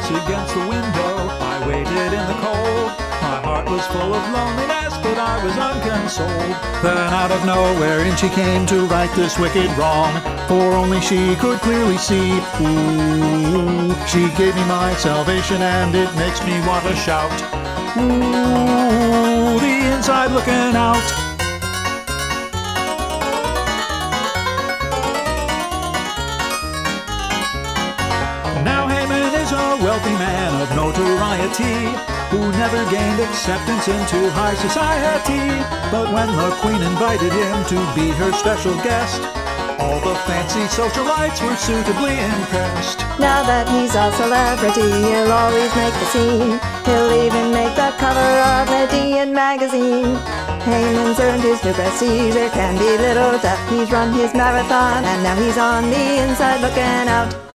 face against the window. I waited in the cold. My heart was full of loneliness, but I was unconsoled. Then out of nowhere in she came to right this wicked wrong, for only she could clearly see. Ooh, she gave me my salvation and it makes me want to shout. Ooh, the inside looking out. Now Haman is a wealthy man of notoriety, who never gained acceptance into high society. But when the queen invited him to be her special guest, all the fancy socialites were suitably impressed. Now that he's a celebrity, he'll always make the scene. He'll even make the cover of Median magazine. Haman's earned his new prestige, there can be little doubt. He's run his marathon, and now he's on the inside looking out.